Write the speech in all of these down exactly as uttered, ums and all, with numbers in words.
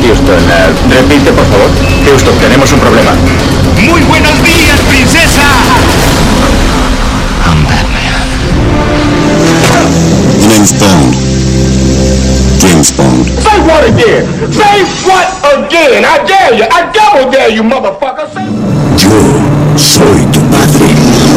Houston, uh, repite por favor. Houston, tenemos un problema. ¡Muy buenos días, princesa! I'm Batman. Your name's Bond. James Bond. Say what again? Say what again? I dare you. I double dare you, motherfucker. Say... Yo soy tu padre.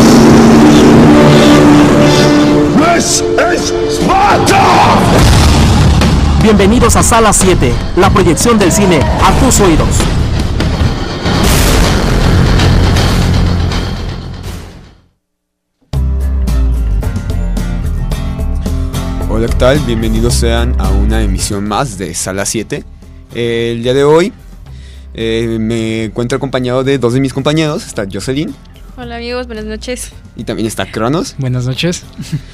This is Sparta! Bienvenidos a Sala siete, la proyección del cine a tus oídos. Hola, ¿qué tal? Bienvenidos sean a una emisión más de Sala siete. Eh, el día de hoy eh, me encuentro acompañado de dos de mis compañeros. Está Jocelyn. Hola amigos, buenas noches. Y también está Cronos. Buenas noches.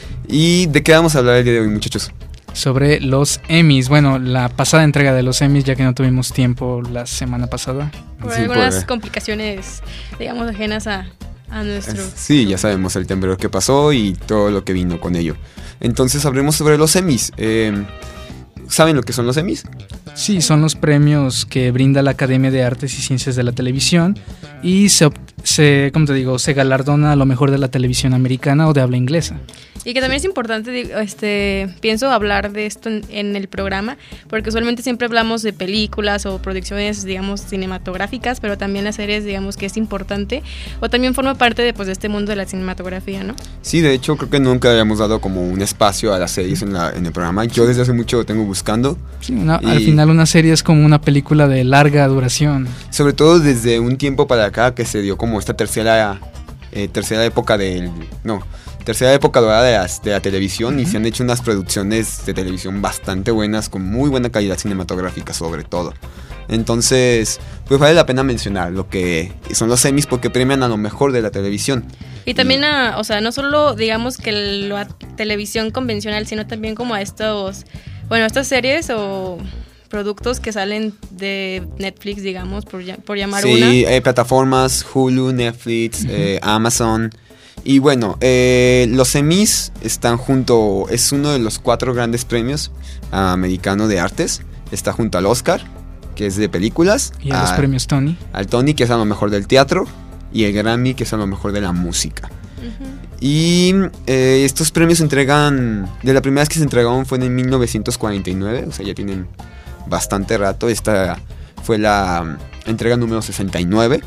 ¿Y de qué vamos a hablar el día de hoy, muchachos? Sobre los Emmys. Bueno, la pasada entrega de los Emmys, ya que no tuvimos tiempo la semana pasada. Por Sí, algunas por- complicaciones, digamos, ajenas a, a nuestro... Sí, ya sabemos el temblor que pasó y todo lo que vino con ello. Entonces hablemos sobre los Emmys. Eh, ¿Saben lo que son los Emmys? Sí, son los premios que brinda la Academia de Artes y Ciencias de la Televisión y se, ob- se, ¿cómo te digo? Se galardona a lo mejor de la televisión americana o de habla inglesa. Y que también es importante, digo, este, pienso hablar de esto en, en el programa, porque usualmente siempre hablamos de películas o producciones, digamos, cinematográficas, pero también las series, digamos, que es importante, o también forma parte de, pues, de este mundo de la cinematografía, ¿no? Sí, de hecho creo que nunca habíamos dado como un espacio a las series en, la, en el programa. Yo desde hace mucho lo tengo buscando. Sí, una- Y- Al final una serie es como una película de larga duración. Sobre todo desde un tiempo para acá que se dio como esta tercera eh, tercera época del... No, tercera época dorada de, las, de la televisión. Uh-huh. Y se han hecho unas producciones de televisión bastante buenas, con muy buena calidad cinematográfica sobre todo. Entonces, pues vale la pena mencionar lo que son los Emmys porque premian a lo mejor de la televisión. Y también a, o sea, no ssolo, digamos, que la televisión convencional, sino también como a estos, bueno, estas series o productos que salen de Netflix, digamos, por, ya- por llamar Sí, una. eh, plataformas, Hulu, Netflix, uh-huh. eh, Amazon. Y bueno, eh, los Emmys están junto, es uno de los cuatro grandes premios uh, americanos de artes. Está junto al Oscar, que es de películas. Y a los premios Tony. Al Tony, que es a lo mejor del teatro. Y el Grammy, que es a lo mejor de la música. Uh-huh. Y eh, estos premios se entregan, de la primera vez que se entregaron fue en mil novecientos cuarenta y nueve, o sea, ya tienen bastante rato. Esta fue la um, entrega número sesenta y nueve.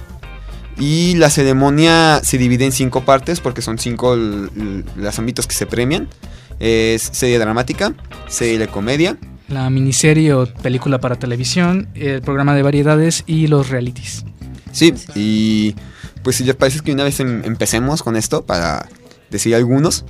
Y la ceremonia se divide en cinco partes porque son cinco l- l- los ámbitos que se premian. Es serie dramática, serie de comedia. La miniserie o película para televisión, el programa de variedades y los realities. Sí, y pues si les parece que una vez em- empecemos con esto para decir algunos.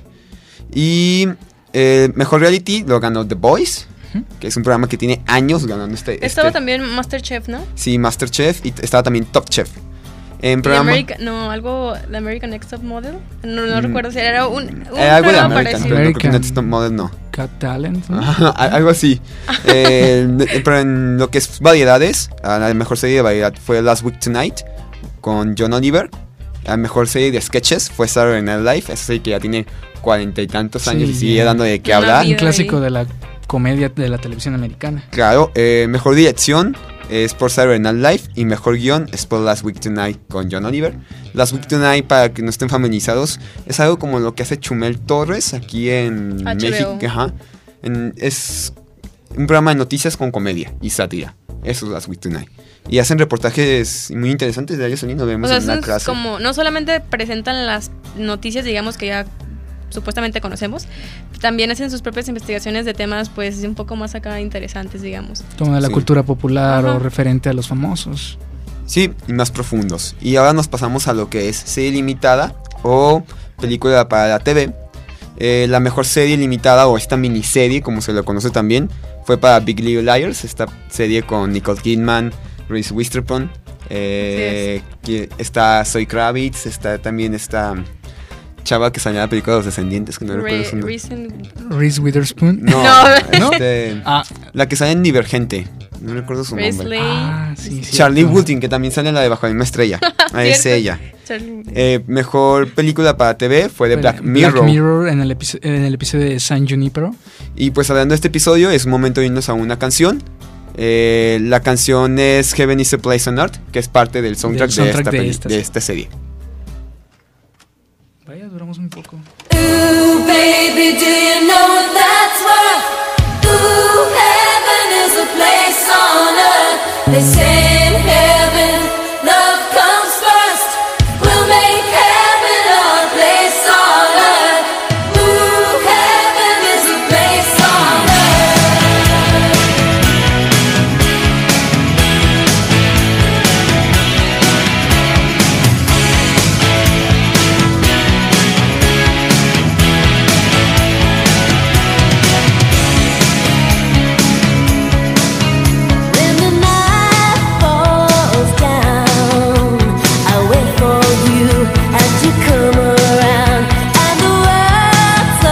Y eh, mejor reality lo ganó The Voice, uh-huh. que es un programa que tiene años ganando este... Estaba este, también MasterChef, ¿no? Sí, MasterChef, y t- estaba también Top Chef. En Y programa... America- no, algo, The American Next Top Model. No, no Mm. recuerdo si era un, un Era algo de programa American, parecido. pero no creo que American. Next Top Model no. Got Talent, ¿no? Ajá, algo así. eh, de- pero en lo que es variedades, a la mejor serie de variedad fue Last Week Tonight con John Oliver. La mejor serie de sketches fue Saturday Night Live, esa serie que ya tiene cuarenta y tantos años Sí, y sigue ya. dando de qué Una hablar. vida. Un clásico de la comedia de la televisión americana. Claro, eh, mejor dirección es por Saturday Night Live y mejor guión es por Last Week Tonight con John Oliver. Last Week Tonight, para que no estén familiarizados, es algo como lo que hace Chumel Torres aquí en H B O. México. Ajá. En- es un programa de noticias con comedia y sátira. Eso es Last Week Tonight. Y hacen reportajes muy interesantes de ellos, lo O vemos sea, en una eso es clase. como, no solamente presentan las noticias, digamos, que ya supuestamente conocemos, también hacen sus propias investigaciones de temas, pues, un poco más acá interesantes, digamos. Como de la Sí. cultura popular Ajá. o referente a los famosos. Sí, y más profundos. Y ahora nos pasamos a lo que es serie limitada o película para la T V. Eh, la mejor serie limitada o esta miniserie, como se lo conoce también, fue para Big Little Liars, esta serie con Nicole Kidman, Reese Witherspoon. Eh, que está Zoe Kravitz, está también esta chava que salió en la película de Los Descendientes, que no Re- recuerdo su nombre. recent- Reese Witherspoon. No, No. este, Ah, la que sale en Divergente, no recuerdo su nombre. Presley. ah, sí, sí. Charlie Woodin, que también sale en la de Bajo la misma estrella. Ah, es Cierto. ella. Charlie- Eh, mejor película para T V fue de Fue Black Mirror. Black Mirror en el, episo- en el episodio de San Junipero. Y pues hablando de este episodio, es un momento de irnos a una canción. Eh, la canción es Heaven is a Place on Earth, que es parte del soundtrack, Del soundtrack de, esta de peli- esta de serie. esta serie. Vaya, duramos un poco. Ooh, baby, do you know what that's worth? Ooh, heaven is a place on earth. They say in heaven, love comes first. We'll make heaven a place on earth. Ooh, heaven is a place on earth. When the night falls down, I wait for you and you come around, and the world's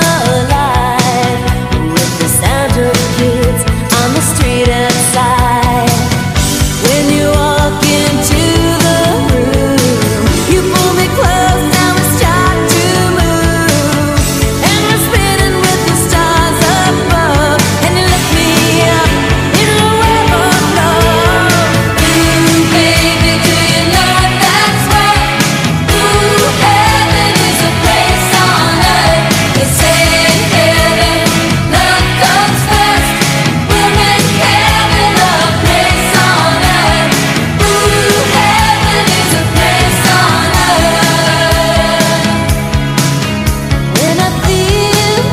alive with the sound of kids on the street outside. When you walk into the room, you pull me close and we start to move, and we're spinning with the stars above, and you lift me up in a web of love. Ooh, baby, do you know what that's worth? Ooh, heaven is a place on earth. They say in heaven, love comes first. We'll make heaven a place on earth. Ooh, heaven is a place on earth. When I feel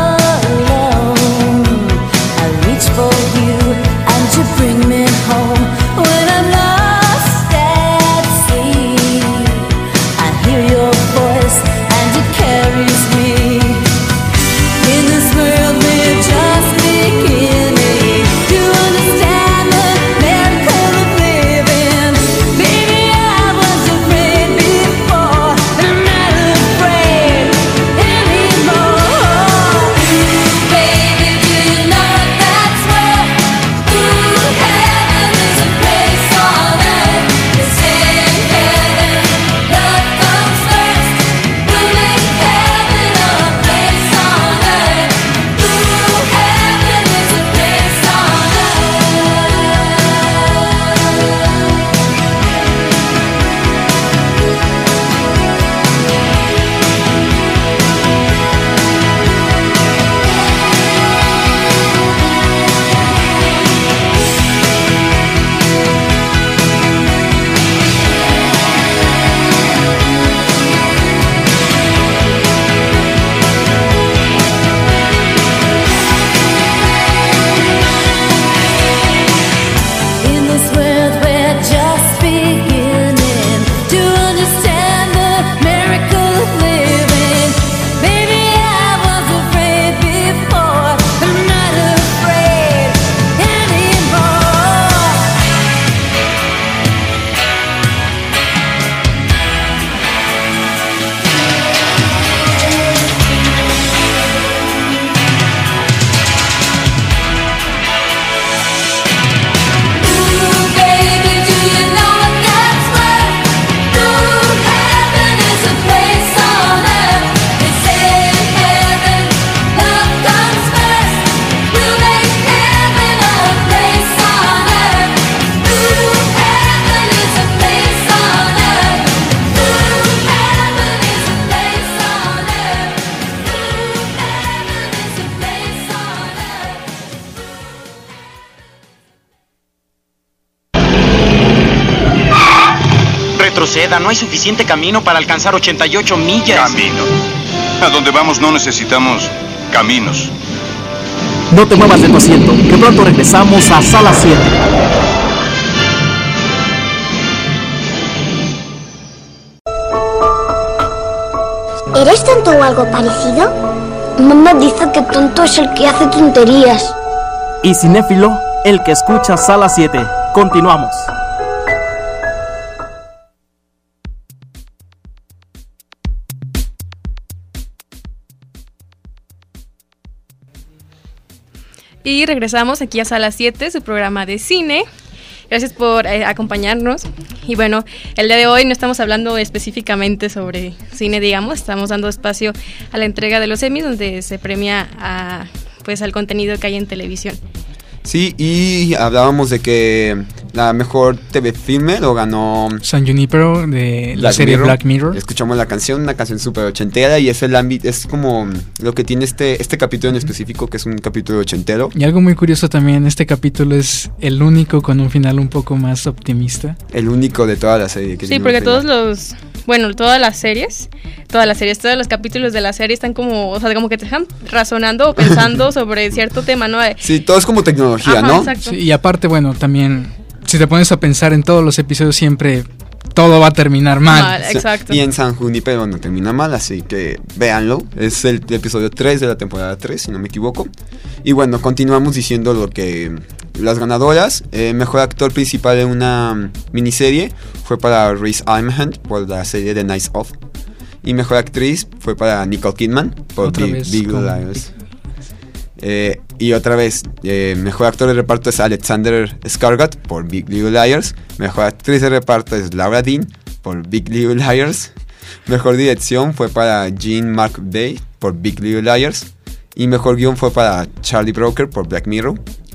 alone, I reach for you and you bring me home. When I'm lost at sea, I hear your voice and it carries me. In this world we're just beginning to understand the miracle of living. Baby, I was afraid before, and I'm not afraid anymore. Baby, do you know what that's worth? Ooh, heaven is a place on earth. They say in heaven, love comes first. We'll make heaven a place on earth. Ooh, heaven is a place on In this world we're just beginning to understand the miracle of living. Baby, I was afraid before, but I'm not afraid anymore. Ooh, baby, do you know what that's worth? Ooh, heaven is a place on earth. They say in heaven, love comes first. We'll make heaven a place on earth. Ooh, heaven is a place on earth. Ooh, heaven is a place on earth. Ooh, heaven is a place on earth. Retroceda, no hay suficiente camino para alcanzar ochenta y ocho millas. Camino. A donde vamos no necesitamos caminos. No te muevas de tu asiento, que pronto regresamos a Sala siete. ¿Eres tonto o algo parecido? Mamá dice que tonto es el que hace tonterías. Y cinéfilo, el que escucha Sala siete. Continuamos. Y regresamos aquí a Sala siete, su programa de cine. Gracias por eh, acompañarnos. Y bueno, el día de hoy no estamos hablando específicamente sobre cine, digamos. Estamos dando espacio a la entrega de los Emmys, donde se premia a, pues, al contenido que hay en televisión. Sí, y hablábamos de que la mejor T V filme lo ganó San Junipero de la Black serie Mirror. Black Mirror. Escuchamos la canción, una canción súper ochentera, y es el ámbito, es como lo que tiene este, este capítulo en específico, que es un capítulo ochentero. Y algo muy curioso también, este capítulo es el único con un final un poco más optimista. El único de toda la serie. Que Sí, tiene porque un todos final. los, bueno, todas las series, todas las series, todos los capítulos de la serie están como, o sea, como que te dejan razonando o pensando sobre cierto tema, ¿no? Sí, todo es como tecnología, Ajá, ¿no? exacto. Sí, y aparte, bueno, también, si te pones a pensar en todos los episodios, siempre todo va a terminar mal. Mal, Sí, exacto. Y en San Junipero no termina mal, así que véanlo. Es el episodio tres de la temporada tres, si no me equivoco. Y bueno, continuamos diciendo lo que las ganadoras. Eh, mejor actor principal en una miniserie fue para Riz Ahmed por la serie The Nights Of. Y mejor actriz fue para Nicole Kidman por Otra Big, vez Big con Liars. Eh, y otra vez, eh, mejor actor de reparto es Alexander Skarsgård por Big Little Liars. Mejor actriz de reparto es Laura Dean por Big Little Liars. Mejor dirección fue para Jean Marc Bay por Big Little Liars. Y mejor guión fue para Charlie Brooker por Black Mirror,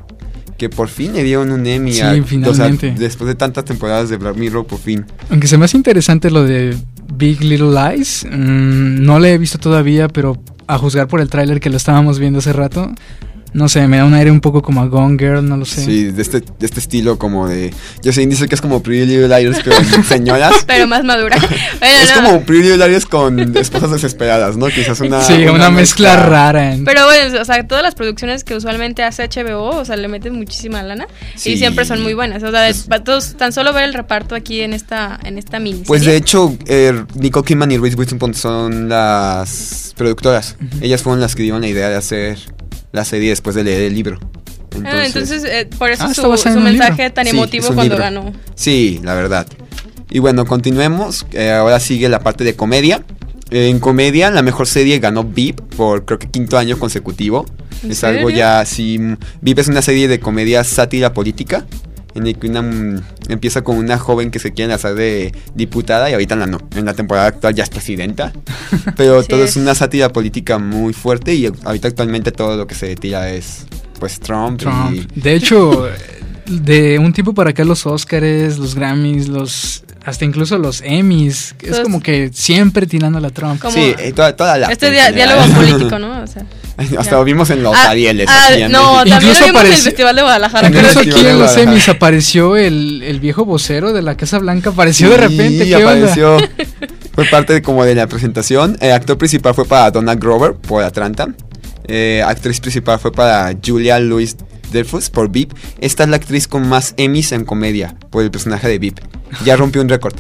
que por fin le dieron un Emmy. Sí, a, finalmente. O sea, después de tantas temporadas de Black Mirror, por fin. Aunque se me hace interesante lo de Big Little Lies, mmm, no lo he visto todavía, pero a juzgar por el tráiler que lo estábamos viendo hace rato, no sé, me da un aire un poco como a Gone Girl, no lo sé. Sí, de este, de este estilo como de... Yo sé, dice que es como Pretty Little Liars, pero en señoras. Pero más madura. Bueno, Es no. como Pretty Little Liars con esposas desesperadas, ¿no? Quizás una... Sí, una, mezcla, rara. en- Pero bueno, o sea, todas las producciones que usualmente hace H B O, o sea, le meten muchísima lana Sí. y siempre son muy buenas. O sea, de- pa- todos, tan solo ver el reparto aquí en esta en esta miniserie. Pues de hecho, eh, Nicole Kidman y Reese Witherspoon son las productoras. Ellas fueron las que dieron la idea de hacer la serie después de leer el libro. Entonces, Ah, entonces eh, por eso Ah, está su, basada su en un mensaje libro. tan Sí, emotivo es un cuando libro. ganó. Sí, la verdad. Y bueno, continuemos. Eh, ahora sigue la parte de comedia. Eh, en comedia, la mejor serie ganó V I P por creo que quinto año consecutivo. ¿En Es algo serio? ya así. mm, V I P es una serie de comedia sátira política, en el que una, mm, empieza con una joven que se quiere lanzar de diputada y ahorita en la, no- en la temporada actual ya es presidenta. Pero Sí todo es. es. una sátira política muy fuerte y ahorita actualmente todo lo que se tira es pues Trump. Trump. y- De hecho, de un tiempo para acá los Oscars, los Grammys, los hasta incluso los Emmys, es Todos- como que siempre tirando a la Trump. Como- Sí, eh, toda, toda la Este en dia- general. diálogo político, ¿no? O sea, Hasta ya. lo vimos en los Ah, Arieles. ah, aquí en no, México. también Incluso lo vimos en el apareció- Festival de Guadalajara. En el pero- Incluso Festival aquí de en los Guadalajara. Emmys apareció el, el viejo vocero de la Casa Blanca, apareció de repente, Sí, ¿qué onda? apareció. Fue parte de, como de la presentación. El actor principal fue para Donald Glover por Atlanta. Eh, actriz principal fue para Julia Louis Dreyfus por V I P. Esta es la actriz con más Emmys en comedia por el personaje de V I P. Ya rompió un récord.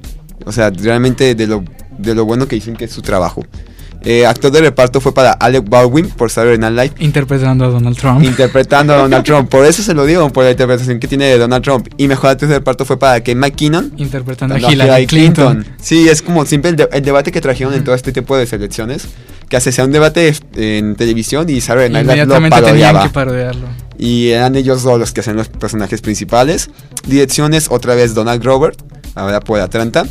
O sea, realmente de lo, de lo bueno que dicen que es su trabajo. Eh, actor de reparto fue para Alec Baldwin por Saturday Night Live, Interpretando a Donald Trump. interpretando a Donald Trump. Por eso se lo digo, por la interpretación que tiene de Donald Trump. Y mejor actriz de reparto fue para Kate McKinnon, Interpretando a no, Hillary Clinton. Sí, es como siempre el, de- el debate que trajeron en todo este tipo de selecciones, que hace sea un debate en televisión y Saturday Night Live lo Inmediatamente tenían parodiaba. que parodiarlo. Y eran ellos dos los que hacen los personajes principales. Direcciones, otra vez Donald Glover, ahora por Atlanta.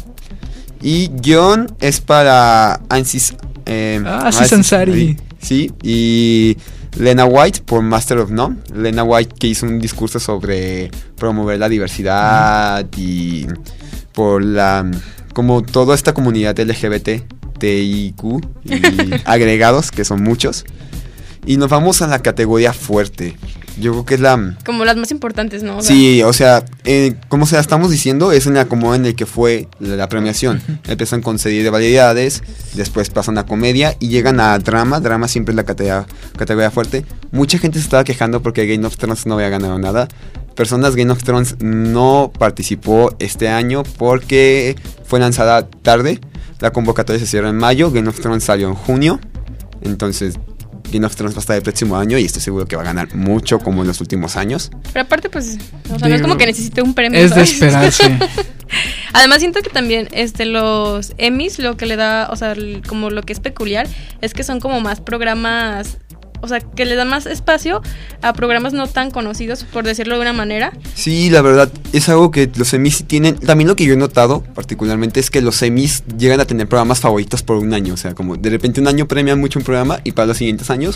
Y guión es para Ansis... Eh, Ah, Aziz Ansari. Sí, y Lena White por Master of None. Lena White que hizo un discurso sobre promover la diversidad y por la... como toda esta comunidad L G B T, T I Q y agregados, que son muchos. Y nos vamos a la categoría fuerte. Yo creo que es la... Como las más importantes, ¿no? O sea, Sí, o sea, eh, como se la estamos diciendo, es en la acomodo en el que fue la, la premiación. Empiezan con serie de variedades, después pasan a comedia y llegan a drama. Drama siempre es la categoría, categoría fuerte. Mucha gente se estaba quejando porque Game of Thrones no había ganado nada. Personas, Game of Thrones no participó este año porque fue lanzada tarde. La convocatoria se cierra en mayo, Game of Thrones salió en junio. Entonces Game of Thrones va a estar el próximo año y estoy seguro que va a ganar mucho como en los últimos años. Pero aparte, pues, o sea, no es como que necesite un premio. Es de ¿sabes? esperarse. Además, siento que también este los Emmys, lo que le da, o sea, el- como lo que es peculiar, es que son como más programas, o sea, que le dan más espacio a programas no tan conocidos, por decirlo de una manera. Sí, la verdad, es algo que los Emmys sí tienen. También lo que yo he notado particularmente es que los Emmys llegan a tener programas favoritos por un año. O sea, como de repente un año premian mucho un programa y para los siguientes años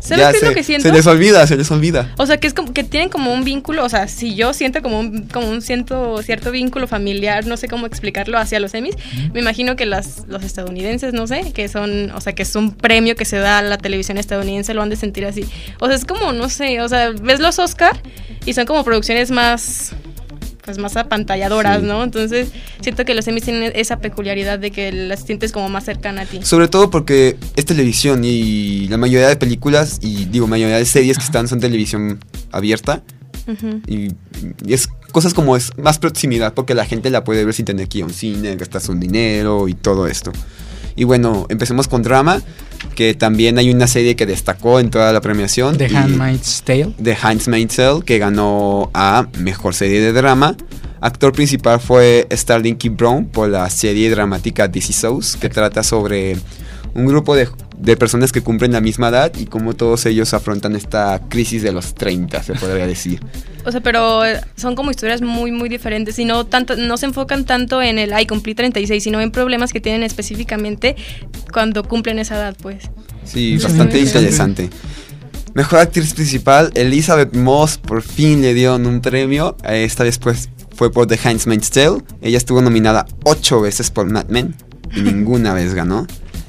¿Sabes ya qué es se, lo que siento? se les olvida, se les olvida. O sea, que es como que tienen como un vínculo, o sea, si yo siento como un, como un siento cierto vínculo familiar, no sé cómo explicarlo, hacia los Emmys, uh-huh. me imagino que las, los estadounidenses, no sé, que son, o sea, que es un premio que se da a la televisión estadounidense, lo han de sentir así. O sea, es como, no sé, o sea, ves los Oscar y son como producciones más... pues más apantalladoras, sí. ¿no? Entonces siento que los Emmys tienen esa peculiaridad de que las sientes como más cercana a ti. Sobre todo porque es televisión y la mayoría de películas y digo mayoría de series que están son televisión abierta uh-huh. y, y es cosas como es más proximidad porque la gente la puede ver sin tener que ir a un cine, gastar su dinero y todo esto. Y bueno, empecemos con drama, que también hay una serie que destacó en toda la premiación. The Handmaid's Tale. The Handmaid's Tale, que ganó a Mejor Serie de Drama. Actor principal fue Sterling K. Brown por la serie dramática This Is Us, que trata sobre un grupo de, de personas que cumplen la misma edad y cómo todos ellos afrontan esta crisis de los treinta, se podría decir. O sea, pero son como historias muy, muy diferentes y no tanto, no se enfocan tanto en el, ay, cumplí treinta y seis, sino en problemas que tienen específicamente cuando cumplen esa edad, pues. Sí, sí bastante interesante. Mejor actriz principal, Elizabeth Moss, por fin le dieron un premio. Esta vez pues fue por The Handmaid's Tale. Ella estuvo nominada ocho veces por Mad Men y ninguna vez ganó.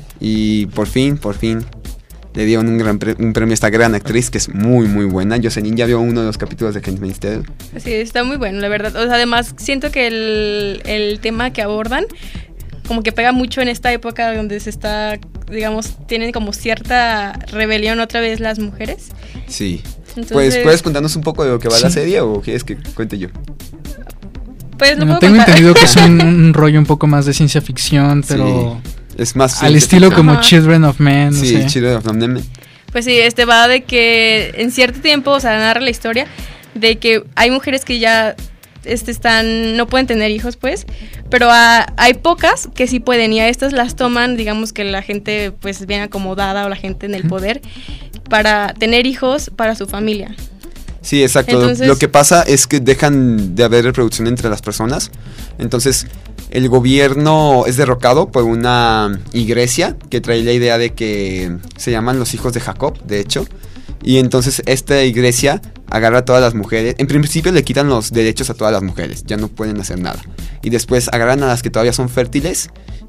Y por fin, por fin le dieron un, gran pre- un premio a esta gran actriz que es muy, muy buena. Jocelyn ya vio uno de los capítulos de Handmaid's Tale. Sí, está muy bueno, la verdad. O sea, además, siento que el, el tema que abordan como que pega mucho en esta época donde se está, digamos, tienen como cierta rebelión otra vez las mujeres. Sí. Entonces, pues, ¿puedes contarnos un poco de lo que va sí. la serie o quieres que cuente yo? Pues no bueno, puedo tengo contar. entendido que es un, un rollo un poco más de ciencia ficción, pero... Sí. Es más al estilo ficción. como Ajá. Children of Men. Sí, no sé. Children of Men. Pues sí, este va de que en cierto tiempo, o sea, narra la historia de que hay mujeres que ya este, están, no pueden tener hijos, pues, pero a, hay pocas que sí pueden y a estas las toman, digamos que la gente pues bien acomodada o la gente en el poder para tener hijos para su familia. Sí, exacto. Entonces, lo que pasa es que dejan de haber reproducción entre las personas. Entonces, el gobierno es derrocado por una iglesia que trae la idea de que se llaman los hijos de Jacob, de hecho. Y entonces esta iglesia agarra a todas las mujeres. En principio le quitan los derechos a todas las mujeres, ya no pueden hacer nada. Y después agarran a las que todavía son fértiles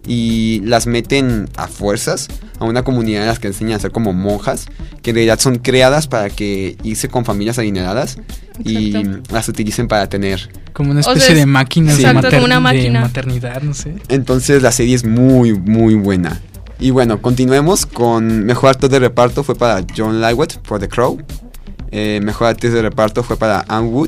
y las meten a fuerzas a una comunidad en las que enseñan a ser como monjas, que en realidad son creadas para que irse con familias adineradas. Exacto. Y las utilicen para tener como una especie o sea, de máquinas sí. de, Exacto, mater- como una máquina. de maternidad, no sé. Entonces la serie es muy, muy buena. Y bueno, continuemos con mejor actor de reparto fue para John Lithgow por The Crow. Eh, mejor actriz de reparto fue para Anne Wood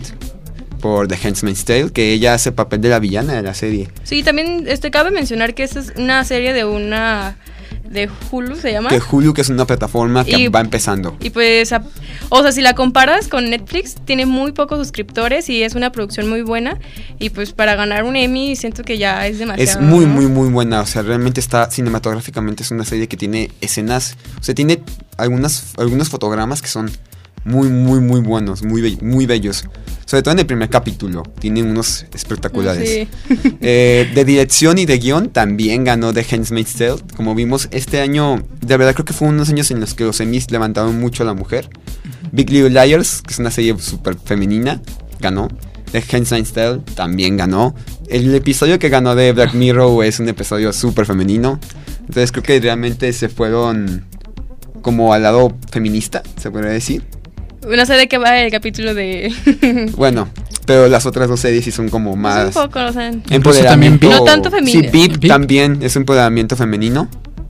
por The Handmaid's Tale, que ella hace el papel de la villana de la serie. Sí, también este cabe mencionar que esta es una serie de una de Hulu, ¿se llama? Que Hulu, que es una plataforma que y, va empezando. Y pues, a, o sea, si la comparas con Netflix, tiene muy pocos suscriptores y es una producción muy buena. Y pues para ganar un Emmy siento que ya es demasiado. Es muy, ¿no? muy, muy buena. O sea, realmente está cinematográficamente, es una serie que tiene escenas, o sea, tiene algunas, algunos fotogramas que son muy, muy, muy buenos, muy, be- muy bellos. Sobre todo en el primer capítulo, tienen unos espectaculares. Sí. Eh, de dirección y de guión también ganó The Handmaid's Tale. Como vimos, este año, de verdad creo que fue unos años en los que los Emmys levantaron mucho a la mujer. Big Little Liars, que es una serie súper femenina, ganó. The Handmaid's Tale también ganó. El episodio que ganó de Black Mirror es un episodio súper femenino. Entonces creo que realmente se fueron como al lado feminista, se podría decir. No sé de qué va el capítulo de... Bueno, pero las otras dos series sí son como más... Es un poco, o sea... Empoderamiento. No tanto femenino. Sí, V I P también es empoderamiento femenino.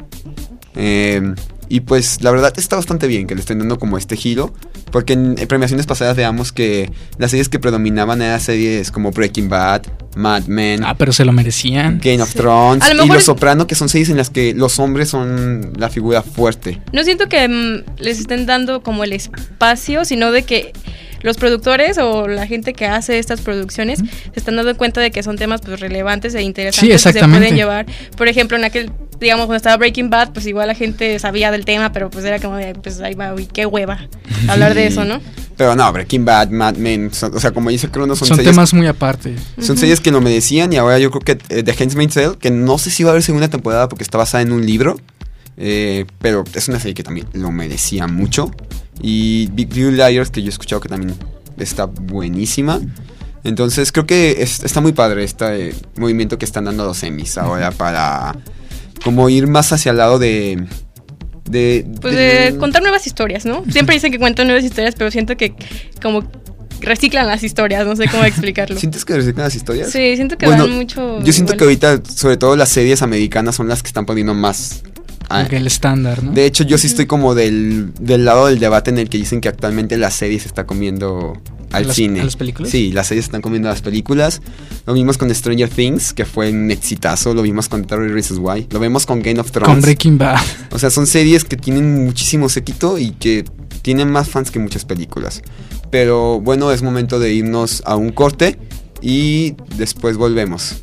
Eh, y pues la verdad está bastante bien que le estén dando como este giro. Porque en, en premiaciones pasadas veamos que las series que predominaban eran series como Breaking Bad, Mad Men. Ah, pero se lo merecían. Game of Sí. Thrones A lo y mejor Los es- Soprano, que son series en las que los hombres son la figura fuerte. No siento que mm, les estén dando como el espacio, sino de que los productores o la gente que hace estas producciones se están dando cuenta de que son temas pues relevantes e interesantes Sí, que se exactamente. pueden llevar. Por ejemplo, en aquel, digamos, cuando estaba Breaking Bad, pues igual la gente sabía del tema, pero pues era como de, pues ahí va, uy, qué hueva hablar de eso, ¿no? Pero no, Breaking Bad, Mad Men, son- o sea, como dice Crono, son, Son series, temas muy aparte. son Ujú. series que lo merecían. Y ahora yo creo que eh, The Handmaid's Tale, que no sé si va a haber segunda temporada porque está basada en un libro, eh, pero es una serie que también lo merecía mucho. Y Big Little Liars, que yo he escuchado que también está buenísima. Entonces creo que es, está muy padre este eh, movimiento que están dando los Emmys ahora para como ir más hacia el lado de... de pues de, de contar nuevas historias, ¿no? Siempre dicen que cuentan nuevas historias, pero siento que como reciclan las historias, no sé cómo explicarlo. ¿Sientes que reciclan las historias? Sí, siento que bueno, van mucho... Yo siento igual. que ahorita, sobre todo las series americanas son las que están poniendo más... Como que el estándar, ¿no? De hecho, yo sí estoy como del, del lado del debate en el que dicen que actualmente la serie se está comiendo al ¿Las, cine. ¿A las películas? Sí, las series están comiendo a las películas. Lo vimos con Stranger Things, que fue un exitazo. Lo vimos con Terry Reasons Why. Lo vemos con Game of Thrones. Con Breaking Bad. O sea, son series que tienen muchísimo séquito y que tienen más fans que muchas películas. Pero bueno, es momento de irnos a un corte y después volvemos.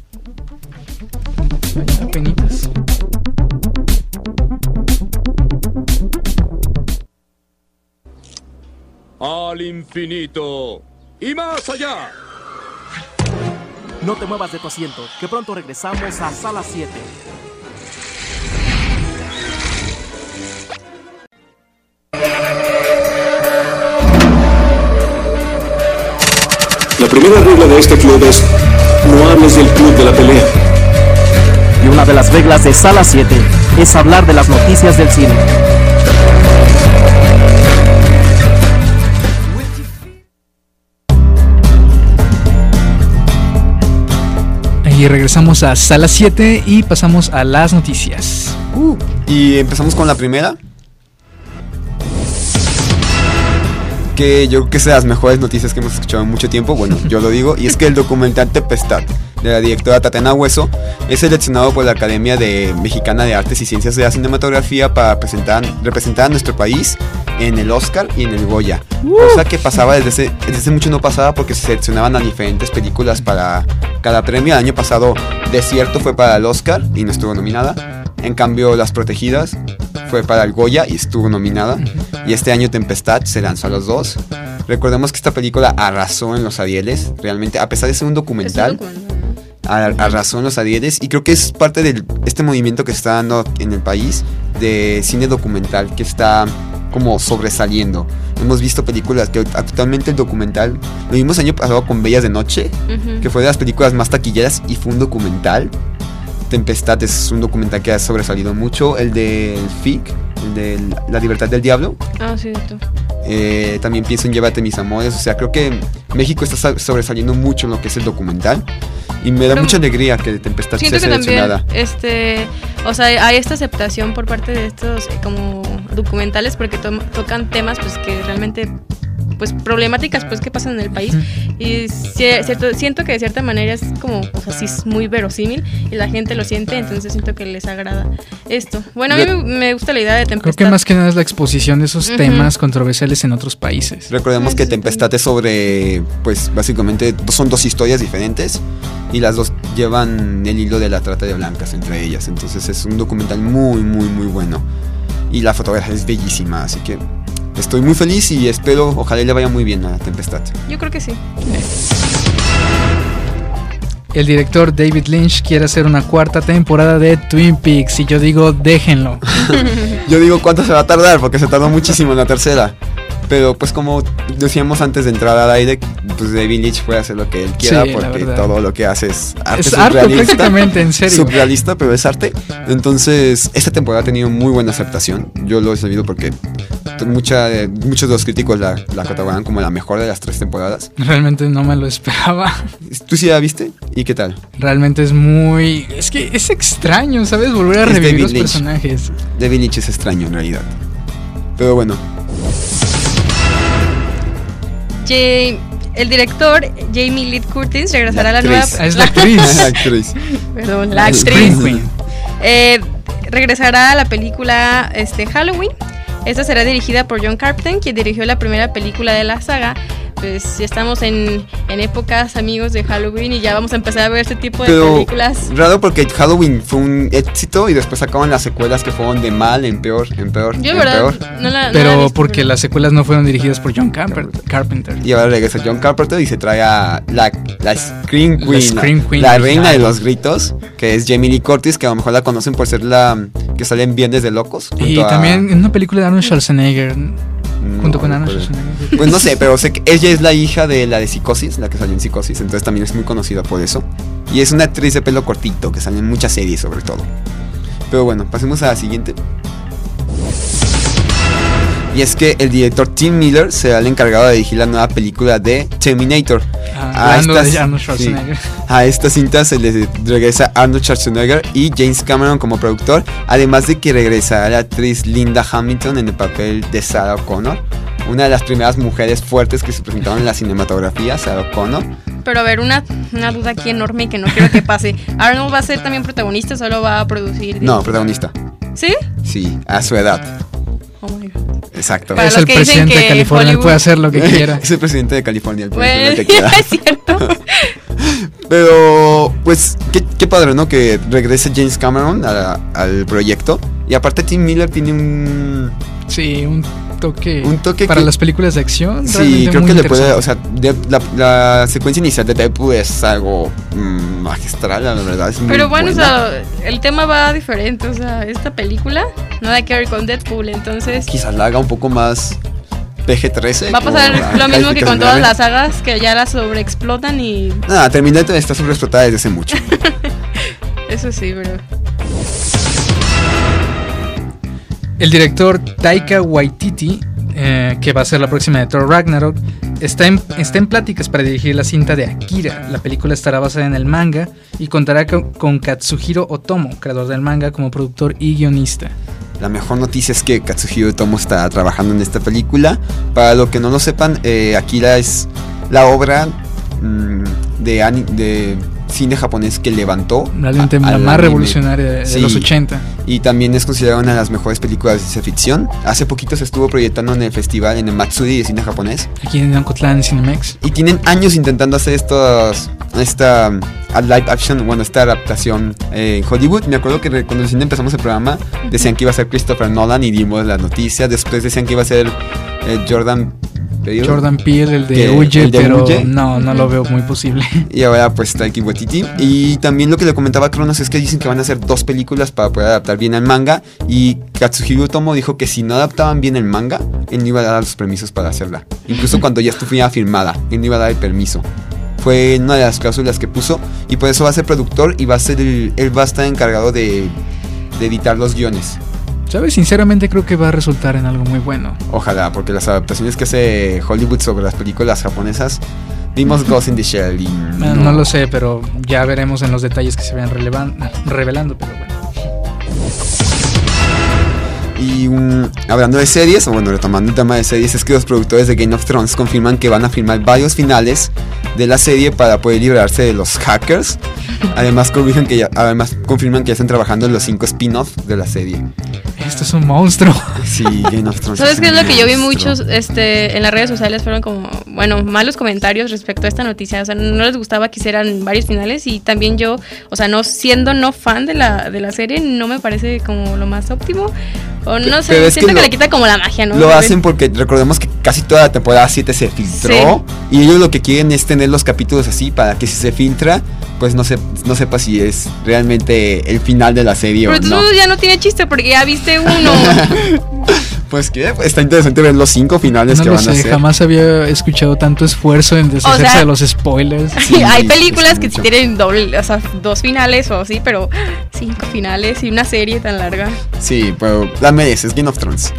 Apenitas. Al infinito y más allá. No te muevas de tu asiento, que pronto regresamos a Sala siete. La primera regla de este club es: no hables del club de la pelea. Y una de las reglas de Sala siete es hablar de las noticias del cine. Y regresamos a Sala siete y pasamos a las noticias. Uh, y empezamos con la primera. Que yo creo que es de las mejores noticias que hemos escuchado en mucho tiempo. Bueno, yo lo digo. Y es que el documental Tempestad, de la directora Tatiana Hueso, es seleccionado por la Academia de Mexicana de Artes y Ciencias de la Cinematografía para presentar, representar a nuestro país en el Oscar y en el Goya. Uh. Cosa que pasaba desde hace, desde hace mucho no pasaba, porque se seleccionaban a diferentes películas para cada premio. El año pasado Desierto fue para el Oscar y no estuvo nominada. En cambio, Las Protegidas fue para el Goya y estuvo nominada. Y este año Tempestad se lanzó a los dos. Recordemos que esta película arrasó en los Arieles. Realmente, a pesar de ser un documental, arrasó en los Arieles. Y creo que es parte de este movimiento que se está dando en el país de cine documental, que está como sobresaliendo. Hemos visto películas que actualmente el documental, lo vimos el año pasado con Bellas de Noche, uh-huh. que fue de las películas más taquilleras y fue un documental. Tempestad es un documental que ha sobresalido mucho. El del F I C, el de La Libertad del Diablo. Ah, sí, tú. Eh, también pienso en Llévate mis amores. O sea, creo que México está sobresaliendo mucho en lo que es el documental. Y me da Pero mucha alegría que Tempestad sea seleccionada. También, este, o sea, hay esta aceptación por parte de estos eh, como documentales, porque to- tocan temas pues que realmente pues problemáticas pues que pasan en el país. Y cierto, siento que de cierta manera es como, o sea, sí es muy verosímil y la gente lo siente, entonces siento que les agrada esto. Bueno, a mí me, me gusta la idea de Tempestad. Creo que más que nada es la exposición de esos uh-huh. temas controversiales en otros países. Recordemos que Tempestad es sobre, pues básicamente son dos historias diferentes y las dos llevan el hilo de la trata de blancas entre ellas. Entonces es un documental muy, muy, muy bueno. Y la fotografía es bellísima, así que estoy muy feliz y espero, ojalá le vaya muy bien a Tempestad. Yo creo que sí. El director David Lynch quiere hacer una cuarta temporada de Twin Peaks y yo digo, déjenlo. Yo digo, ¿cuánto se va a tardar? Porque se tardó muchísimo en la tercera. Pero pues como decíamos antes de entrar al aire, pues David Lynch puede hacer lo que él quiera, sí, porque todo lo que hace es arte es surrealista. Arte prácticamente, en serio. Surrealista, pero es arte. Entonces, esta temporada ha tenido muy buena aceptación. Yo lo he sabido porque mucha, muchos de los críticos la, la catalogan como la mejor de las tres temporadas. Realmente no me lo esperaba. ¿Tú sí la viste? ¿Y qué tal? Realmente es muy... Es que es extraño, ¿sabes? Volver a es revivir David los Lynch. personajes. David Lynch es extraño en realidad. Pero bueno... Jay, el director Jamie Lee Curtis regresará a la nueva. Ah, es la actriz. la actriz. Perdón, la actriz. Eh, regresará a la película este, Halloween. Esta será dirigida por John Carpenter, quien dirigió la primera película de la saga. Pues ya estamos en, en épocas, amigos, de Halloween y ya vamos a empezar a ver este tipo de Pero películas. Raro porque Halloween fue un éxito y después sacaban las secuelas que fueron de mal en peor, en peor, Yo, en verdad, peor. No la, no pero la visto, porque pero... las secuelas no fueron dirigidas por John Carpenter. Y ahora regresa John Carpenter y se trae a la, la Scream Queen, la, Scream Queen, la reina de los gritos, que es Jamie Lee Curtis, que a lo mejor la conocen por ser la que sale en Viernes de Locos. Y a... también en una película de Arnold Schwarzenegger. Junto con Arnold recuerdo. Schwarzenegger. Pues no sé, pero sé que ella es la hija de la de Psicosis, la que salió en Psicosis, entonces también es muy conocida por eso. Y es una actriz de pelo cortito que sale en muchas series sobre todo. Pero bueno, pasemos a la siguiente. Y es que el director Tim Miller será el encargado de dirigir la nueva película de Terminator. Ah, hablando de Arnold Schwarzenegger. Sí, a esta cinta se le regresa Arnold Schwarzenegger y James Cameron como productor, además de que regresará la actriz Linda Hamilton en el papel de Sarah Connor, una de las primeras mujeres fuertes que se presentaron en la cinematografía, Sarah Connor. Pero a ver, una, una duda aquí enorme que no quiero que pase. ¿Arnold va a ser también protagonista o solo va a producir? No, protagonista. ¿Sí? Sí, a su edad. Oh my God. Exacto. Es el presidente de California, él puede hacer lo que quiera. Es el presidente de California, él puede Bueno, hacer lo que quiera. es cierto. Pero, pues, qué, qué padre, ¿no? Que regrese James Cameron a, al proyecto. Y aparte Tim Miller tiene un... Sí, un toque, un toque para que, las películas de acción. Sí, creo muy que le puede, o sea, de, la, la secuencia inicial de Deadpool es algo mmm, magistral, la verdad. Es muy Pero bueno, buena. o sea, el tema va diferente. O sea, esta película nada que ver con Deadpool, entonces Quizás la haga un poco más P G trece. va a pasar como lo la mismo que con todas calificación las sagas que ya las sobreexplotan y Nada, Terminator está sobreexplotada desde hace mucho. eso sí, pero El director Taika Waititi, eh, que va a ser la próxima de Thor Ragnarok, está en, está en pláticas para dirigir la cinta de Akira. La película estará basada en el manga y contará con, con Katsuhiro Otomo, creador del manga, como productor y guionista. La mejor noticia es que Katsuhiro Otomo está trabajando en esta película. Para los que no lo sepan, eh, Akira es la obra mmm, de, ani- de cine japonés que levantó Realmente a- la al más anime. revolucionaria de, de Sí. los ochenta. Y también es considerada una de las mejores películas de ciencia ficción. Hace poquito se estuvo proyectando en el festival, en el Matsuri de cine japonés. Aquí en Ocotlán, en Cinemex. Y tienen años intentando hacer estos, esta um, live action, bueno, esta adaptación eh, en Hollywood. Me acuerdo que re- cuando recién empezamos el programa decían que iba a ser Christopher Nolan y dimos la noticia. Después decían que iba a ser eh, Jordan Peele. Jordan Peele, el de Que- Huye, el de pero Huye. no, no lo veo muy posible. Y ahora pues Taika Waititi. Y también lo que le comentaba a Cronos es que dicen que van a hacer dos películas para poder adaptar bien al manga. Y Katsuhiro Otomo dijo que si no adaptaban bien el manga, él no iba a dar los permisos para hacerla. Incluso cuando ya estuviera firmada, él no iba a dar el permiso. Fue una de las cláusulas que puso. Y por eso va a ser productor y va a ser el, él va a estar encargado de, de editar los guiones. ¿Sabes? Sinceramente creo que va a resultar en algo muy bueno. Ojalá, porque las adaptaciones que hace Hollywood sobre las películas japonesas, vimos Ghost in the Shell y No, no lo sé, pero ya veremos en los detalles que se vayan relevan- revelando, pero bueno. Y um, hablando de series, o bueno, retomando el tema de series, es que los productores de Game of Thrones confirman que van a filmar varios finales de la serie para poder librarse de los hackers. Además confirman que ya, además confirman que ya están trabajando en los cinco spin-offs de la serie. Esto es un monstruo. Sí, Game of Thrones. ¿sabes qué es un lo que yo vi monstruo. muchos este, en las redes sociales? Fueron como, bueno, malos comentarios respecto a esta noticia. O sea, no les gustaba que hicieran varios finales y también yo, o sea, no siendo no fan de la, de la serie, no me parece como lo más óptimo. O no sé, Pero es siento que que, lo- le quita como la magia, ¿no? Lo A ver. hacen porque recordemos que casi toda la temporada siete se filtró. Y ellos lo que quieren es tener los capítulos así para que si se filtra, pues no, se, no sepa si es realmente el final de la serie Pero o no. entonces ya no tiene chiste porque ya viste uno. Pues que pues, está interesante ver los cinco finales No que lo van a sé, hacer. jamás había escuchado tanto esfuerzo en deshacerse O sea, de los spoilers. Sí, Hay películas es que mucho. tienen doble, o sea, dos finales o así, pero cinco finales y una serie tan larga. Sí, pero la mereces, Game of Thrones.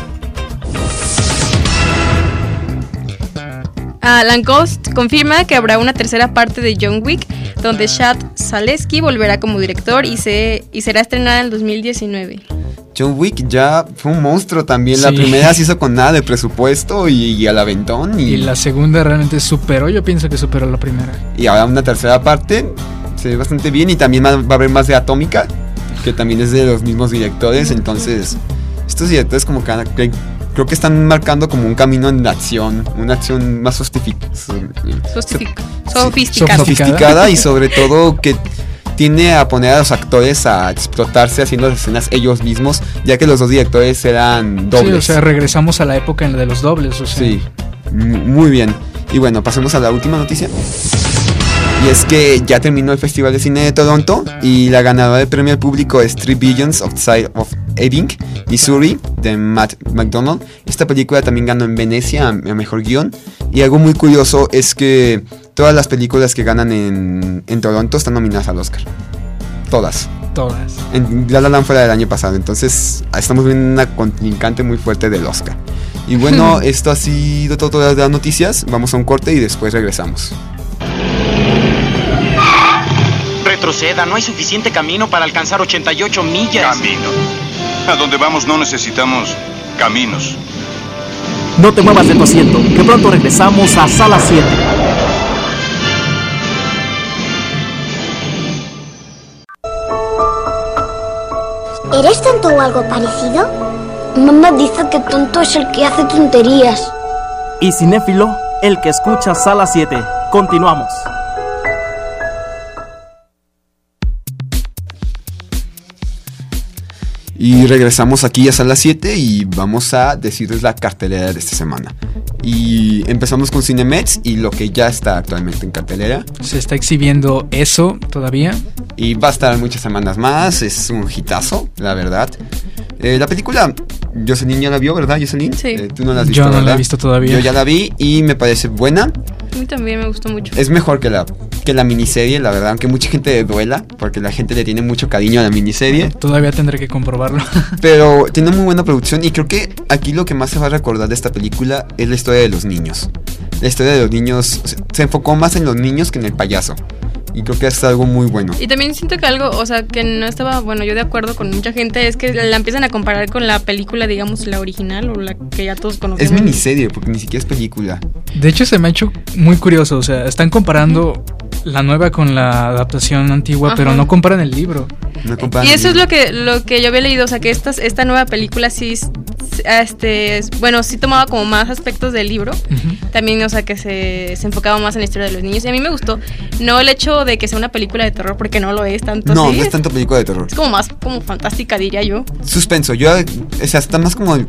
Ah, Lacoste confirma que habrá una tercera parte de John Wick, donde Chad Zaleski volverá como director y, se, y será estrenada en el dos mil diecinueve. John Wick ya fue un monstruo también. La Sí. primera se hizo con nada de presupuesto y, y al aventón. Y, Y la segunda realmente superó, yo pienso que superó la primera. y ahora una tercera parte. Se ve bastante bien. Y también va va a haber más de Atómica, que también es de los mismos directores. Entonces, estos directores como que, que creo que están marcando como un camino en la acción. Una acción más sostific- Sostific- Sí, Sofisticada. sofisticada y sobre todo que tiene a poner a los actores a explotarse haciendo las escenas ellos mismos, ya que los dos directores eran dobles. Sí, o sea, regresamos a la época en la de los dobles, o sea. Sí, m- muy bien. Y bueno, pasemos a la última noticia. Y es que ya terminó el Festival de Cine de Toronto y la ganadora del premio al público es Three Billions of, Side of Ebbing, Missouri, de Matt McDonald. Esta película también ganó en Venecia a, a Mejor Guión. Y algo muy curioso es que todas las películas que ganan en, en Toronto están nominadas al Oscar. Todas. Todas. En La La Land fue la del año pasado, entonces estamos viendo una contrincante muy fuerte del Oscar. Y bueno, esto ha sido todo, todas las noticias. Vamos a un corte y después regresamos. Retroceda, no hay suficiente camino para alcanzar ochenta y ocho millas. Camino. A donde vamos no necesitamos caminos. No te muevas de tu asiento, que pronto regresamos a Sala siete. ¿Eres tonto o algo parecido? Mamá dice que tonto es el que hace tonterías. Y cinéfilo, el que escucha Sala siete. Continuamos. Y regresamos aquí a Sala siete y vamos a decirles la cartelera de esta semana. Y empezamos con Cinemex y lo que ya está actualmente en cartelera. Se está exhibiendo eso todavía. Y va a estar muchas semanas más, es un hitazo, la verdad. Eh, la película, Jocelyn ya la vio, ¿verdad, Jocelyn? Sí. Eh, tú no la has visto, Yo no ¿verdad? la he visto todavía. Yo ya la vi y me parece buena. A mí también me gustó mucho. Es mejor que la, que la miniserie, la verdad, aunque mucha gente le duela, porque la gente le tiene mucho cariño a la miniserie. Todavía tendré que comprobarlo. Pero tiene muy buena producción y creo que aquí lo que más se va a recordar de esta película es la historia de los niños. La historia de los niños se, se enfocó más en los niños que en el payaso. Y creo que es algo muy bueno. Y también siento que algo, o sea, que no estaba, bueno, yo de acuerdo con mucha gente, es que la empiezan a comparar con la película, digamos, la original o la que ya todos conocemos. Es miniserie, porque ni siquiera es película. De hecho, se me ha hecho muy curioso. O sea, están comparando la nueva con la adaptación antigua, Ajá. pero no comparan el libro. No comparan Y el eso es libro. lo que lo que yo había leído, o sea, que esta, esta nueva película sí, este, bueno, sí tomaba como más aspectos del libro. Uh-huh. También, o sea, que se, se enfocaba más en la historia de los niños. Y a mí me gustó, no el hecho de que sea una película de terror, porque no lo es tanto. No, así. no es tanto película de terror. Es como más como fantástica, diría yo. Suspenso, yo, o sea, está más como el-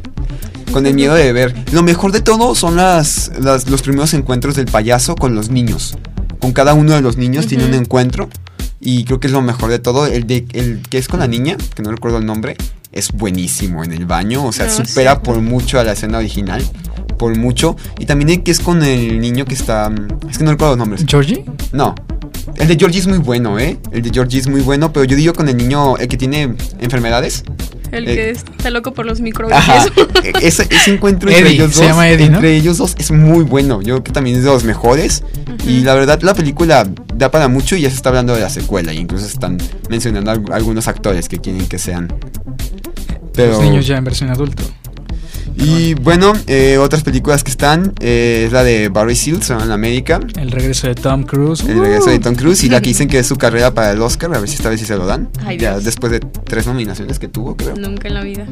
con el miedo de ver. Lo mejor de todo son las, las los primeros encuentros del payaso con los niños. Con cada uno de los niños uh-huh. tiene un encuentro. Y creo que es lo mejor de todo. El de el que es con la niña, que no recuerdo el nombre, es buenísimo en el baño. O sea, No, supera sí. por mucho a la escena original. Por mucho. Y también el que es con el niño que está... Es que no recuerdo los nombres. ¿Georgie? No. El de Georgie es muy bueno, ¿eh? El de Georgie es muy bueno, pero yo digo con el niño, el que tiene enfermedades. El Eh, que está loco por los microbios. Ajá. Ese, ese encuentro entre Eddie, ellos se dos, llama Eddie, ¿no? entre ellos dos es muy bueno. Yo creo que también es de los mejores. Uh-huh. Y la verdad, la película da para mucho y ya se está hablando de la secuela. E incluso están mencionando a algunos actores que quieren que sean. Pero... Los niños ya en versión adulto. Y bueno, eh, otras películas que están eh, es la de Barry Seal, en América. El regreso de Tom Cruise. El regreso de Tom Cruise y la que dicen que es su carrera para el Oscar. A ver si esta vez sí se lo dan. Ay, ya Dios. después de tres nominaciones que tuvo, creo. Nunca en la vida.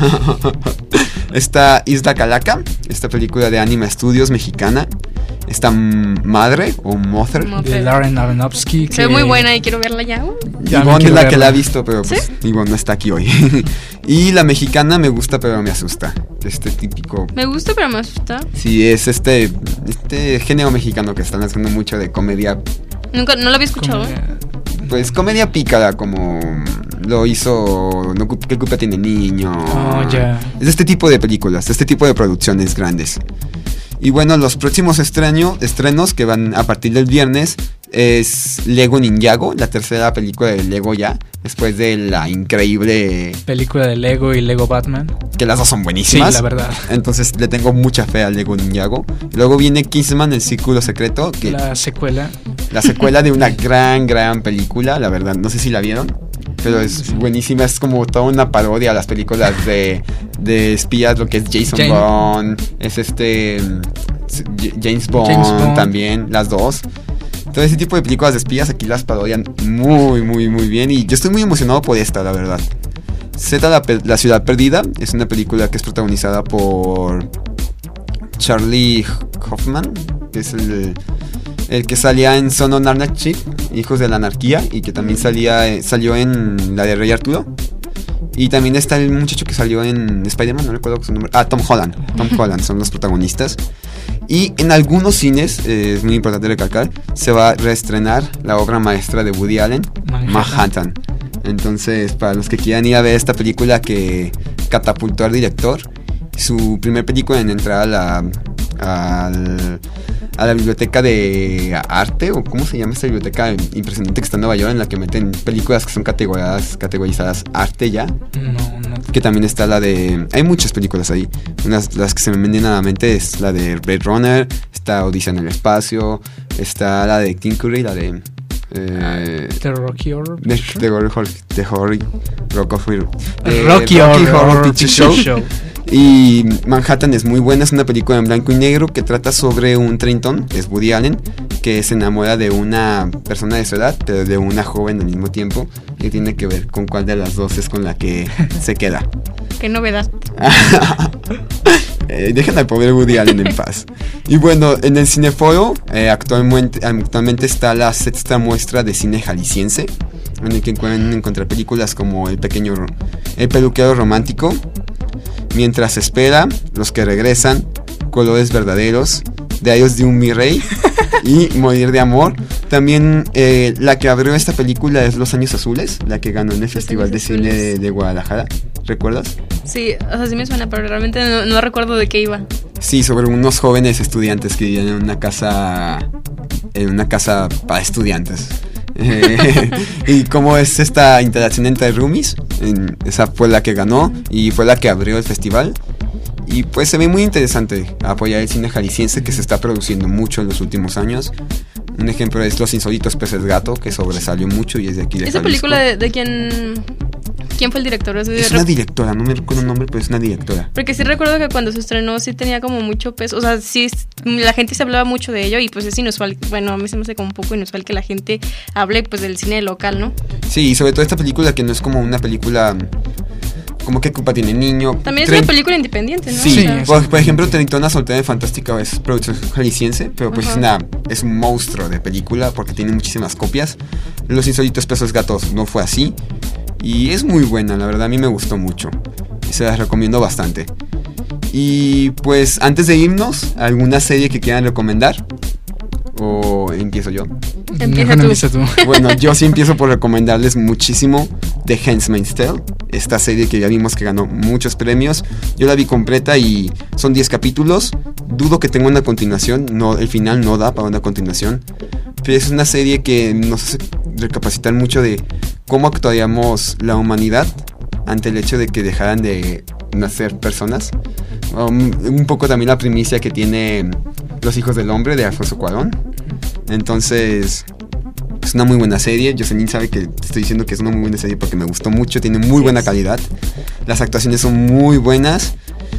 Está Isla Calaca, esta película de Anima Studios mexicana. Está Madre o Mother. De Darren Aronofsky. Se ve muy buena y quiero verla ya. Uh. Ivonne es la que la ha visto, pero pues ¿sí? Ivonne no está aquí hoy. Y la mexicana me gusta, pero me asusta. Este típico... Me gusta, pero me asusta. Sí, es este este género mexicano que están haciendo mucho de comedia. Nunca, no lo había escuchado. Comedia. Pues comedia pícara, como lo hizo no, ¿Qué culpa tiene el niño? Oh, ya. Yeah. Es este tipo de películas, este tipo de producciones grandes. Y bueno, los próximos estreno, estrenos que van a partir del viernes es Lego Ninjago, la tercera película de Lego ya, después de la increíble... película de Lego y Lego Batman. Que las dos son buenísimas. Sí, la verdad. Entonces le tengo mucha fe al Lego Ninjago. Luego viene Kingsman, el círculo secreto. Que la secuela. La secuela de una gran, gran película, la verdad. No sé si la vieron. Pero es buenísima, es como toda una parodia a las películas de, de espías, lo que es Jason Jane. Bond, es este James Bond, James Bond también, las dos. Todo ese tipo de películas de espías aquí las parodian muy, muy, muy bien. Y yo estoy muy emocionado por esta, la verdad. Z, la, la ciudad perdida, es una película que es protagonizada por Charlie Hoffman, que es el... El que salía en Son of Anarchy, Hijos de la Anarquía, y que también salía salió en la de Rey Arturo. Y también está el muchacho que salió en Spider-Man, no recuerdo su nombre. Ah, Tom Holland. Tom Holland son los protagonistas. Y en algunos cines, eh, es muy importante recalcar, se va a reestrenar la obra maestra de Woody Allen, Manhattan. Manhattan. Entonces, para los que quieran ir a ver esta película que catapultó al director, su primer película en entrar a la, al, a la biblioteca de arte, o ¿cómo se llama esta biblioteca impresionante que está en Nueva York, en la que meten películas que son categorizadas, categorizadas arte ya? No, no. Que también está la de... Hay muchas películas ahí. Unas las que se me vienen a la mente es la de Blade Runner, está Odisea en el espacio, está la de Tim Curry, la de... Eh, The Rocky Horror The, the, Horror, the Horror Rock of Horror, The Rocky, Rocky Horror, Horror Picture Show. Show. Y Manhattan es muy buena, es una película en blanco y negro que trata sobre un treintón, es Woody Allen, que se enamora de una persona de su edad, pero de una joven al mismo tiempo, y tiene que ver con cuál de las dos es con la que se queda. Qué novedad. eh, dejen al pobre Woody Allen en paz. Y bueno, en el Cineforo eh, actualmente, actualmente está la sexta muestra de cine jalisciense, en el que pueden encontrar películas como El pequeño El peluquero romántico, Mientras espera, Los que regresan, Colores verdaderos, Diarios de un mi rey y Morir de amor. También eh, la que abrió esta película es Los años azules, la que ganó en el Los Festival de Cine de, de Guadalajara. ¿Recuerdas? Sí, o sea, sí me suena, pero realmente no, no recuerdo de qué iba. Sí, sobre unos jóvenes estudiantes que vivían en una casa, en una casa para estudiantes. Y cómo es esta interacción entre roomies. En, esa fue la que ganó y fue la que abrió el festival. Y pues se ve muy interesante apoyar el cine jalisciense, que se está produciendo mucho en los últimos años. Un ejemplo es Los insólitos peces gato, que sobresalió mucho y es de aquí de ¿Esa Jalisco. película de, de quién? ¿Quién fue el director? Es, es una directora, no me recuerdo el nombre, pero es una directora. Porque sí recuerdo que cuando se estrenó sí tenía como mucho peso. O sea, sí, la gente se hablaba mucho de ello y pues es inusual. Bueno, a mí se me hace como un poco inusual que la gente hable pues del cine local, ¿no? Sí, y sobre todo esta película que no es como una película... Como que culpa tiene niño. También es Trein... una película independiente, ¿no? Sí, o sea, por, por ejemplo, Treintona Soltera y Fantástica es producción jalisciense, pero pues es, una, es un monstruo de película porque tiene muchísimas copias. Los insólitos peces gatos no fue así. Y es muy buena, la verdad a mí me gustó mucho. Y se las recomiendo bastante. Y pues antes de irnos, ¿alguna serie que quieran recomendar? ¿O empiezo yo? Empieza tú. Empieza tú. Bueno, yo sí empiezo por recomendarles muchísimo The Handmaid's Tale. Esta serie que ya vimos que ganó muchos premios. Yo la vi completa y son diez capítulos. Dudo que tenga una continuación. No, el final no da para una continuación. Pero es una serie que nos hace recapacitar mucho de cómo actuaríamos la humanidad ante el hecho de que dejaran de nacer personas. Um, un poco también la primicia que tiene Los hijos del hombre de Alfonso Cuarón. Entonces es una muy buena serie. Jocelyn sabe que te estoy diciendo que es una muy buena serie porque me gustó mucho, tiene muy buena calidad, las actuaciones son muy buenas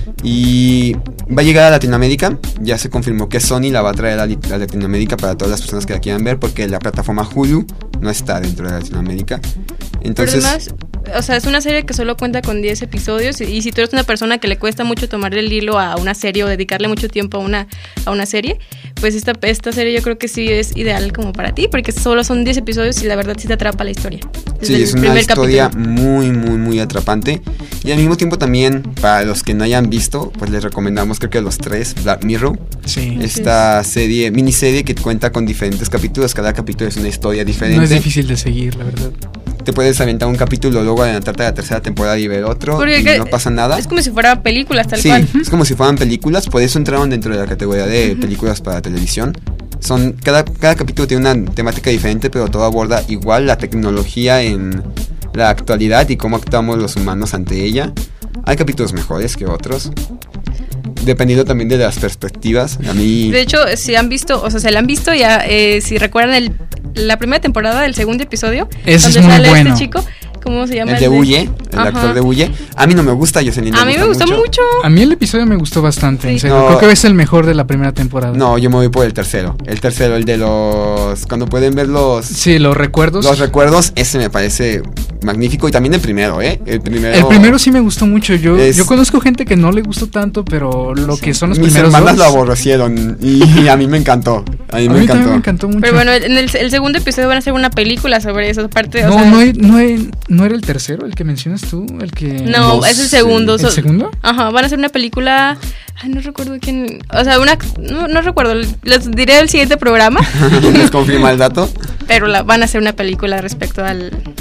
y va a llegar a Latinoamérica. Ya se confirmó que Sony la va a traer a, a Latinoamérica para todas las personas que la quieran ver, porque la plataforma Hulu no está dentro de Latinoamérica. Entonces, pero además, o sea, es una serie que solo cuenta con diez episodios y, y si tú eres una persona que le cuesta mucho tomarle el hilo a una serie o dedicarle mucho tiempo a una, a una serie, pues esta, esta serie yo creo que sí es ideal como para ti, porque solo son diez episodios y la verdad sí te atrapa la historia. Sí, es una historia capítulo. muy, muy, muy atrapante. Y al mismo tiempo también, para los que no hayan visto, pues les recomendamos creo que los tres, Black Mirror. Sí. Esta serie, miniserie que cuenta con diferentes capítulos, cada capítulo es una historia diferente. No es difícil de seguir, la verdad. Te puedes aventar un capítulo, luego adelantarte a la tercera temporada y ver otro, porque y no pasa nada. Es como si fueran películas, tal sí, cual. Sí, es como si fueran películas, por eso entraron dentro de la categoría de uh-huh. películas para televisión. Son, cada, cada capítulo tiene una temática diferente, pero todo aborda igual la tecnología en la actualidad y cómo actuamos los humanos ante ella. Hay capítulos mejores que otros, dependiendo también de las perspectivas. A mí... De hecho, si han visto, o sea, se la han visto ya, eh, si recuerdan el, la primera temporada del segundo episodio, ese donde es muy sale bueno. Este chico, ¿cómo se llama? El de Huye, el Ajá. actor de Huye. A mí no me gusta, Jocelyn. A mí me gustó mucho. mucho. A mí el episodio me gustó bastante, sí. en serio. No, creo que es el mejor de la primera temporada. No, yo me voy por el tercero. El tercero, el de los... Cuando pueden ver los... Sí, los recuerdos. Los recuerdos, ese me parece magnífico. Y también el primero, ¿eh? El primero... El primero sí me gustó mucho. Yo, es... yo conozco gente que no le gustó tanto, pero lo sí. que son los Mis primeros hermanas dos... lo aborrecieron y, y a mí me encantó. A mí, a me, mí encantó. me encantó mucho. Pero bueno, en el, el segundo episodio van a hacer una película sobre esa parte. No, o sea, no, hay, no, hay, no era el tercero el que mencionas tú, el que... No, no es el segundo. ¿El segundo? Ajá, van a hacer una película... Ay, no recuerdo quién... O sea, una... No, no recuerdo, les diré el siguiente programa. ¿Les confirma el dato? Pero la, van a hacer una película respecto al...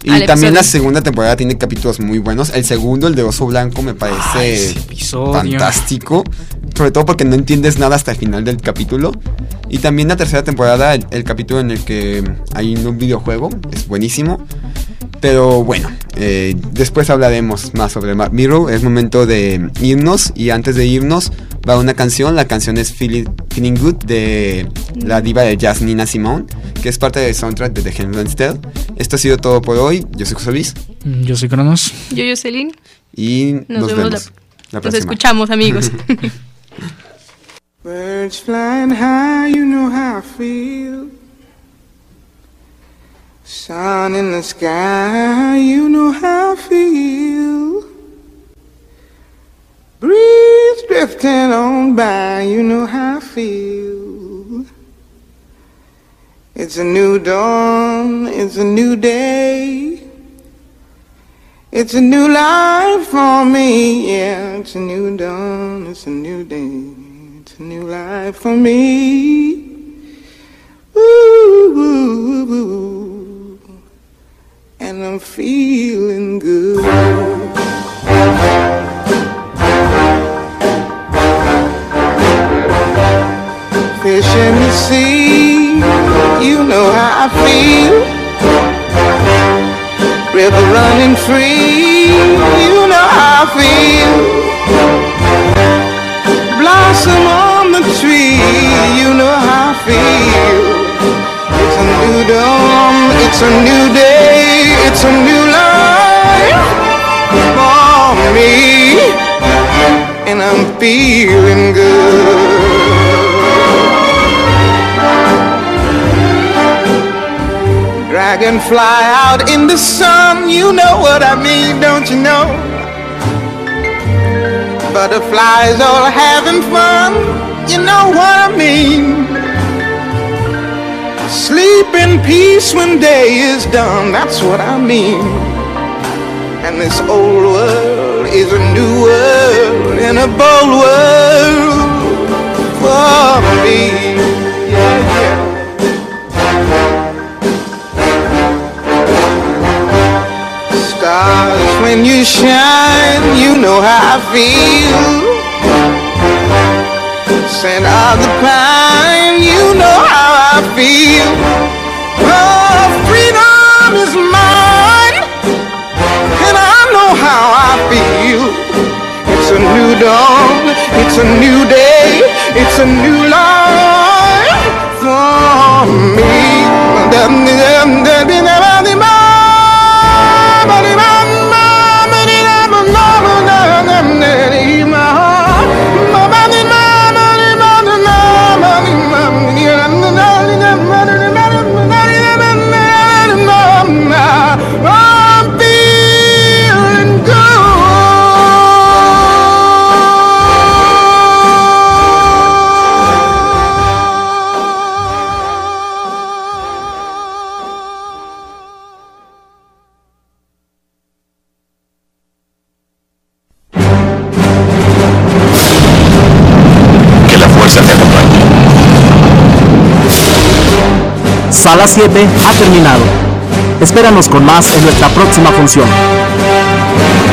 Y al también episodio. la segunda temporada tiene capítulos muy buenos. El segundo, el de Oso Blanco, me parece Ay, ese episodio. fantástico. Sobre todo porque no entiendes nada hasta el final del capítulo. Y también la tercera temporada, el, el capítulo en el que hay un videojuego, es buenísimo. Pero bueno, eh, después hablaremos más sobre Black Mirror. Es momento de irnos. Y antes de irnos va una canción. La canción es Feeling, Feeling Good de la diva de jazz Nina Simone, que es parte del soundtrack de The Handmaid's Tale. Esto ha sido todo por hoy. Yo soy José Luis. Yo soy Cronos. Yo, Jocelyn. Y nos, Nos, vemos, vemos, la, la, próxima. Nos escuchamos, amigos. Birds flying high, you know how I feel. Sun in the sky, you know how I feel. Breeze drifting on by, you know how I feel. It's a new dawn, it's a new day. It's a new life for me, yeah. It's a new dawn, it's a new day. It's a new life for me. Ooh, ooh, ooh, and I'm feeling good. Fish in the sea, you know how I feel. River running free, you know how I feel. Blossom on the tree, you know how I feel. It's a new dawn, it's a new day, it's a new life for me, and I'm feeling good. Dragonfly out in the sun, you know what I mean, don't you know? Butterflies all having fun, you know what I mean. Sleep in peace when day is done, that's what I mean. And this old world is a new world, and a bold world for me. Yeah, yeah. Stars, when you shine, you know how I feel. Scent of the pine, you know how I feel. Oh, freedom is mine, and I know how I feel. It's a new dawn, it's a new day, it's a new life for me. I'm feeling good. Que la fuerza te acompañe. Sala siete ha terminado. Espéranos con más en nuestra próxima función.